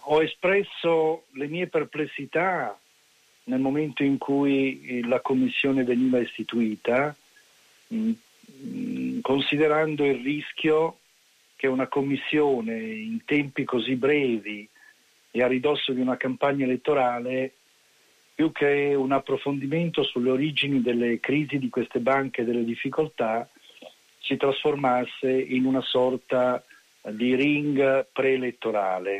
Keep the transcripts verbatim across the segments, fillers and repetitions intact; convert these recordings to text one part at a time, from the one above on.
ho espresso le mie perplessità nel momento in cui la commissione veniva istituita, mh, mh, considerando il rischio che una commissione in tempi così brevi e a ridosso di una campagna elettorale, più che un approfondimento sulle origini delle crisi di queste banche e delle difficoltà, si trasformasse in una sorta di ring preelettorale.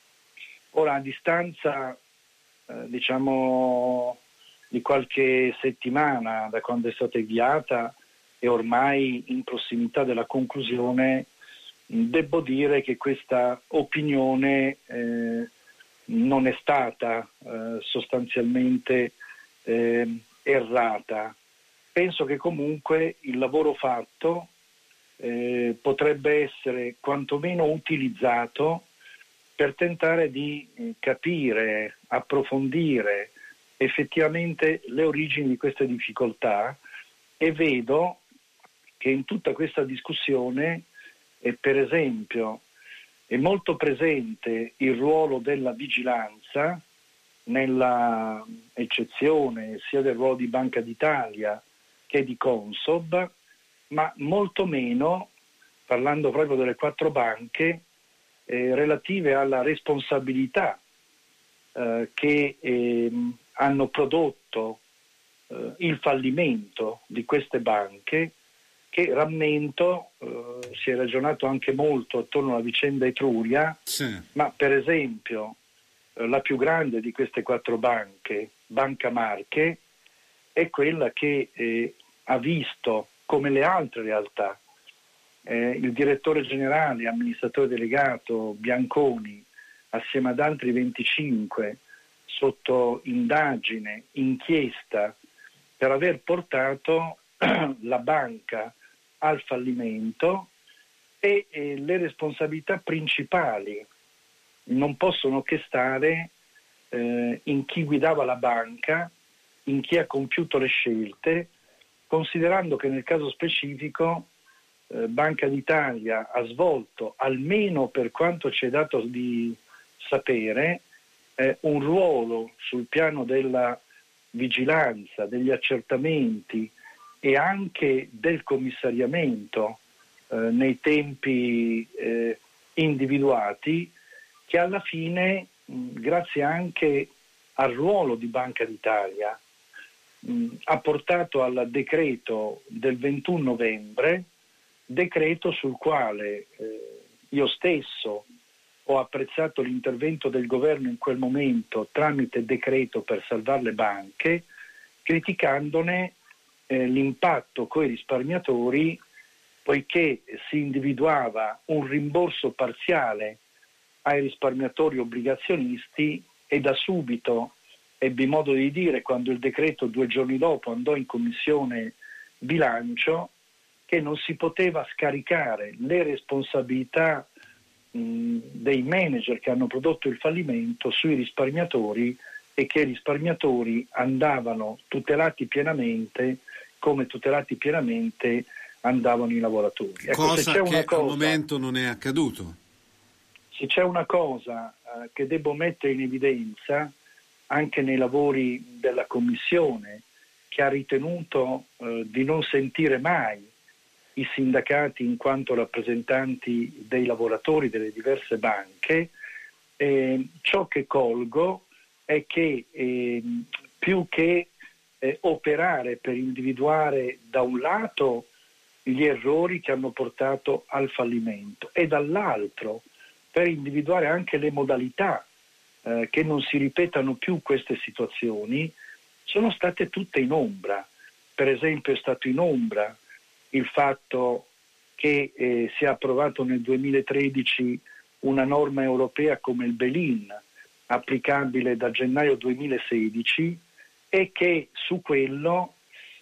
Ora, a distanza eh, diciamo di qualche settimana da quando è stata avviata e ormai in prossimità della conclusione, devo dire che questa opinione eh, non è stata eh, sostanzialmente eh, errata. Penso che comunque il lavoro fatto eh, potrebbe essere quantomeno utilizzato per tentare di eh, capire, approfondire effettivamente le origini di queste difficoltà, e vedo che in tutta questa discussione eh, per esempio è molto presente il ruolo della vigilanza nella eccezione sia del ruolo di Banca d'Italia che di Consob, ma molto meno, parlando proprio delle quattro banche, eh, relative alla responsabilità eh, che eh, hanno prodotto eh, il fallimento di queste banche, che rammento eh, si è ragionato anche molto attorno alla vicenda Etruria, sì. Ma per esempio eh, la più grande di queste quattro banche, Banca Marche, è quella che eh, ha visto, come le altre realtà, eh, il direttore generale, amministratore delegato Bianconi, assieme ad altri venticinque, sotto indagine, inchiesta, per aver portato la banca al fallimento, e eh, le responsabilità principali non possono che stare eh, in chi guidava la banca, in chi ha compiuto le scelte, considerando che nel caso specifico eh, Banca d'Italia ha svolto, almeno per quanto ci è dato di sapere, eh, un ruolo sul piano della vigilanza, degli accertamenti e anche del commissariamento eh, nei tempi eh, individuati, che alla fine, mh, grazie anche al ruolo di Banca d'Italia, mh, ha portato al decreto del ventuno novembre, decreto sul quale eh, io stesso ho apprezzato l'intervento del governo in quel momento tramite decreto per salvare le banche, criticandone eh, l'impatto coi risparmiatori, poiché si individuava un rimborso parziale ai risparmiatori obbligazionisti, e da subito ebbi modo di dire, quando il decreto due giorni dopo andò in commissione bilancio, che non si poteva scaricare le responsabilità mh, dei manager che hanno prodotto il fallimento sui risparmiatori, e che i risparmiatori andavano tutelati pienamente come tutelati pienamente andavano i lavoratori. Ecco, cosa se c'è che una cosa, al momento non è accaduto. Se c'è una cosa eh, che devo mettere in evidenza anche nei lavori della Commissione, che ha ritenuto eh, di non sentire mai i sindacati in quanto rappresentanti dei lavoratori delle diverse banche, eh, ciò che colgo è che eh, più che eh, operare per individuare da un lato gli errori che hanno portato al fallimento e dall'altro per individuare anche le modalità eh, che non si ripetano più queste situazioni, sono state tutte in ombra. Per esempio è stato in ombra il fatto che eh, si è approvato nel duemilatredici una norma europea come il bail-in, applicabile da gennaio duemilasedici, e che su quello,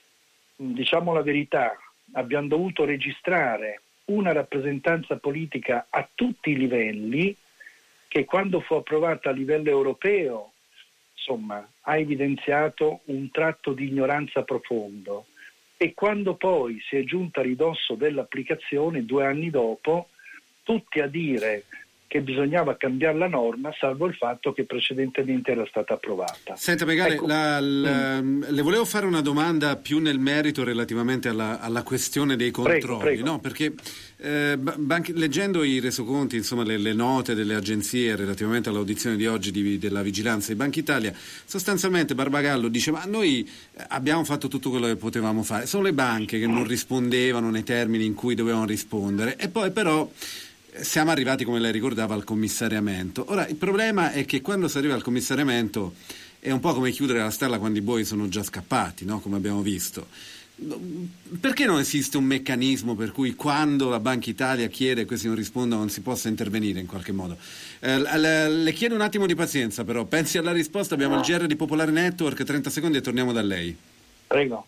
diciamo la verità, abbiamo dovuto registrare una rappresentanza politica a tutti i livelli, che quando fu approvata a livello europeo, insomma, ha evidenziato un tratto di ignoranza profondo, e quando poi si è giunta a ridosso dell'applicazione, due anni dopo, tutti a dire che bisognava cambiare la norma, salvo il fatto che precedentemente era stata approvata. Senta Megale, ecco, la, la, mm. le volevo fare una domanda più nel merito relativamente alla, alla questione dei controlli, prego, prego. no? Perché eh, banche, leggendo i resoconti, insomma le, le note delle agenzie relativamente all'audizione di oggi di, della vigilanza di Banca Italia, sostanzialmente Barbagallo dice ma noi abbiamo fatto tutto quello che potevamo fare, sono le banche che non rispondevano nei termini in cui dovevano rispondere e poi però siamo arrivati, come lei ricordava, al commissariamento. Ora, il problema è che quando si arriva al commissariamento è un po' come chiudere la stalla quando i buoi sono già scappati, no? Come abbiamo visto. Perché non esiste un meccanismo per cui quando la Banca Italia chiede e questi non rispondono non si possa intervenire in qualche modo? Eh, le, le chiedo un attimo di pazienza però, pensi alla risposta, abbiamo il G R di Popolare Network, trenta secondi e torniamo da lei. Prego.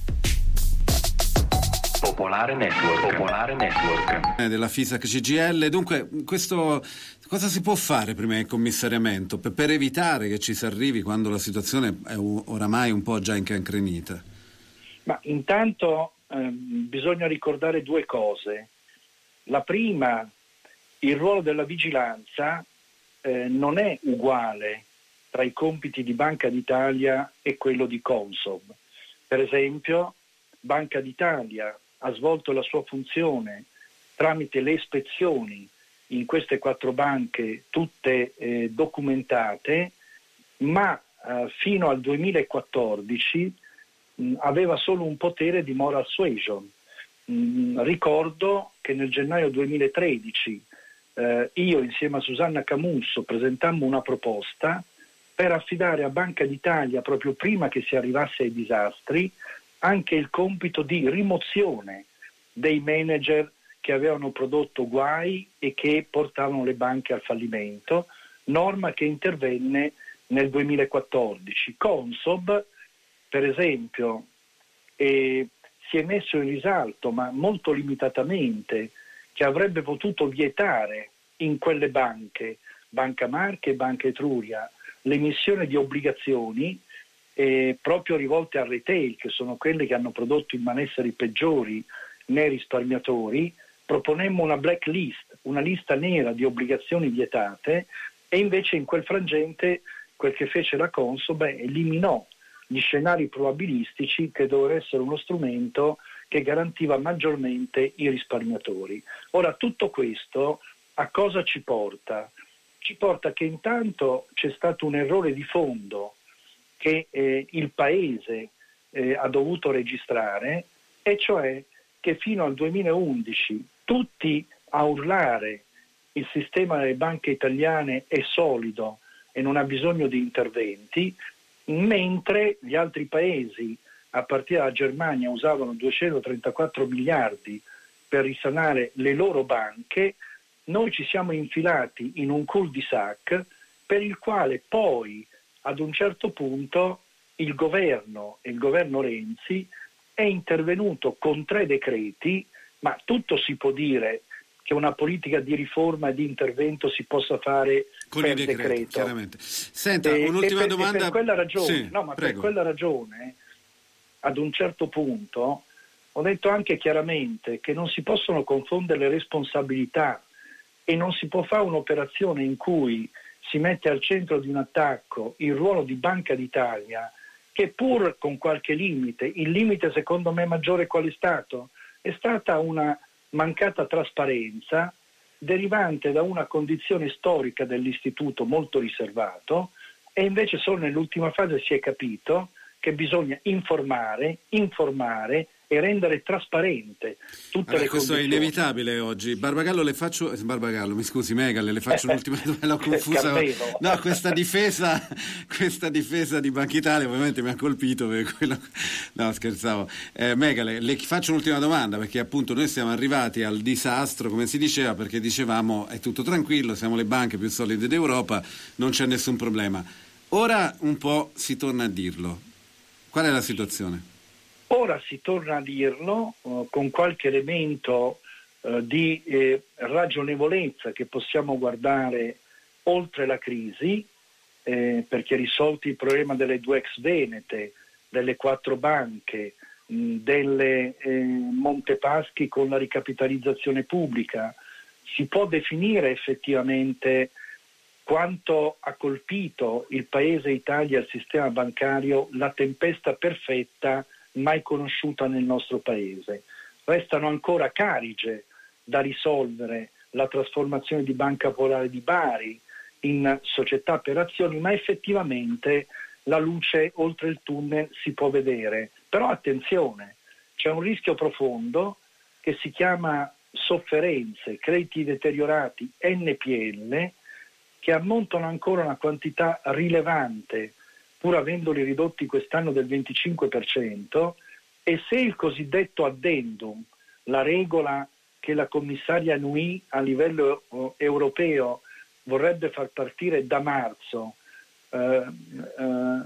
Popolare Network, Popolare Network. Eh, della FISAC C G I L. Dunque, questo cosa si può fare prima del commissariamento per, per evitare che ci si arrivi quando la situazione è oramai un po' già incancrenita? Ma intanto eh, bisogna ricordare due cose. La prima, il ruolo della vigilanza eh, non è uguale tra i compiti di Banca d'Italia e quello di Consob. Per esempio, Banca d'Italia ha svolto la sua funzione tramite le ispezioni in queste quattro banche, tutte eh, documentate, ma eh, fino al duemilaquattordici mh, aveva solo un potere di moral suasion. Mh, ricordo che nel gennaio duemilatredici eh, io insieme a Susanna Camusso presentammo una proposta per affidare a Banca d'Italia, proprio prima che si arrivasse ai disastri, anche il compito di rimozione dei manager che avevano prodotto guai e che portavano le banche al fallimento, norma che intervenne nel duemilaquattordici. Consob, per esempio, eh, si è messo in risalto, ma molto limitatamente, che avrebbe potuto vietare in quelle banche, Banca Marche e Banca Etruria, l'emissione di obbligazioni Eh, proprio rivolte al retail, che sono quelle che hanno prodotto i malesseri peggiori nei risparmiatori. Proponemmo una blacklist, una lista nera di obbligazioni vietate, e invece in quel frangente quel che fece la Consob eliminò gli scenari probabilistici che doveva essere uno strumento che garantiva maggiormente i risparmiatori. Ora, tutto questo a cosa ci porta? Ci porta che intanto c'è stato un errore di fondo che eh, il Paese eh, ha dovuto registrare, e cioè che fino al duemilaundici tutti a urlare il sistema delle banche italiane è solido e non ha bisogno di interventi, mentre gli altri paesi, a partire dalla Germania, usavano duecentotrentaquattro miliardi per risanare le loro banche. Noi ci siamo infilati in un cul-de-sac per il quale poi ad un certo punto il governo e il governo Renzi è intervenuto con tre decreti, ma tutto si può dire che una politica di riforma e di intervento si possa fare con per i decreti, decreto. Chiaramente. Senta, E, un'ultima e per, domanda. E per quella ragione, sì, no, ma prego. per quella ragione, ad un certo punto, ho detto anche chiaramente che non si possono confondere le responsabilità e non si può fare un'operazione in cui si mette al centro di un attacco il ruolo di Banca d'Italia, che pur con qualche limite, il limite secondo me maggiore qual è stato? È stata una mancata trasparenza derivante da una condizione storica dell'istituto molto riservato, e invece solo nell'ultima fase si è capito che bisogna informare, informare e rendere trasparente tutte allora, le questo condizioni. È inevitabile oggi. Barbagallo, le faccio Barbagallo, mi scusi, Megale, le faccio un'ultima domanda, l'ho confusa. No, questa difesa questa difesa di Banca Italia ovviamente mi ha colpito per quello... No, scherzavo. Eh, Megale, le faccio un'ultima domanda, perché appunto noi siamo arrivati al disastro, come si diceva, perché dicevamo è tutto tranquillo, siamo le banche più solide d'Europa, non c'è nessun problema. Ora un po' si torna a dirlo. Qual è la situazione? Ora si torna a dirlo uh, con qualche elemento uh, di eh, ragionevolezza che possiamo guardare oltre la crisi, eh, perché risolti il problema delle due ex venete, delle quattro banche, mh, delle eh, Montepaschi con la ricapitalizzazione pubblica, si può definire effettivamente quanto ha colpito il paese Italia e il sistema bancario la tempesta perfetta mai conosciuta nel nostro paese. Restano ancora cariche da risolvere, la trasformazione di Banca Popolare di Bari in società per azioni, ma effettivamente la luce oltre il tunnel si può vedere. Però attenzione, c'è un rischio profondo che si chiama sofferenze, crediti deteriorati, N P L, che ammontano ancora una quantità rilevante, pur avendoli ridotti quest'anno del venticinque per cento, e se il cosiddetto addendum, la regola che la commissaria Nouy a livello europeo vorrebbe far partire da marzo, eh, eh,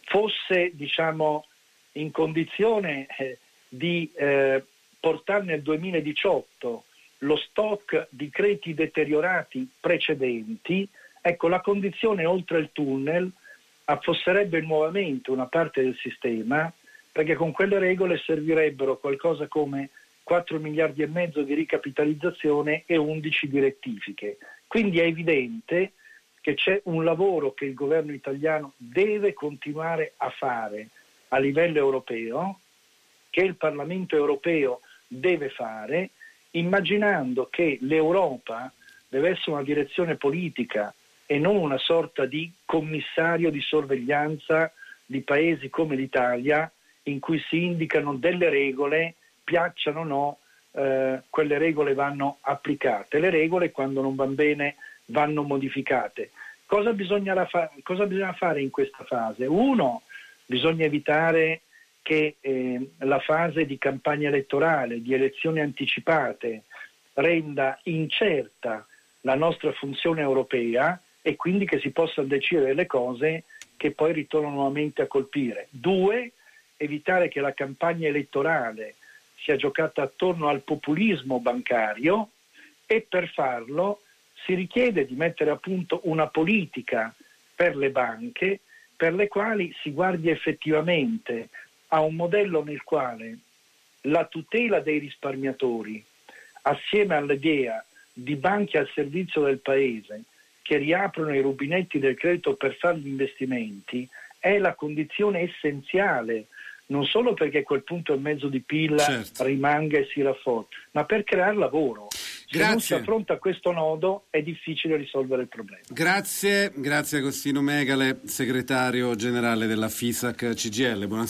fosse diciamo in condizione eh, di eh, portare nel duemiladiciotto lo stock di crediti deteriorati precedenti, ecco, la condizione oltre il tunnel affosserebbe nuovamente una parte del sistema, perché con quelle regole servirebbero qualcosa come quattro miliardi e mezzo di ricapitalizzazione e undici di rettifiche. Quindi è evidente che c'è un lavoro che il governo italiano deve continuare a fare a livello europeo, che il Parlamento europeo deve fare, immaginando che l'Europa deve essere una direzione politica e non una sorta di commissario di sorveglianza di paesi come l'Italia, in cui si indicano delle regole, piacciono o no, eh, quelle regole vanno applicate. Le regole, quando non vanno bene, vanno modificate. Cosa bisogna, fa- cosa bisogna fare in questa fase? Uno, bisogna evitare che eh, la fase di campagna elettorale, di elezioni anticipate, renda incerta la nostra funzione europea e quindi che si possano decidere le cose che poi ritornano nuovamente a colpire. Due, evitare che la campagna elettorale sia giocata attorno al populismo bancario, e per farlo si richiede di mettere a punto una politica per le banche per le quali si guardi effettivamente a un modello nel quale la tutela dei risparmiatori, assieme all'idea di banche al servizio del paese che riaprono i rubinetti del credito per fare gli investimenti, è la condizione essenziale, non solo perché quel punto e mezzo di P I L certo. rimanga e si rafforzi, ma per creare lavoro. Se Grazie. non si affronta questo nodo è difficile risolvere il problema. Grazie, grazie Agostino Megale, segretario generale della FISAC C G I L. Buonasera.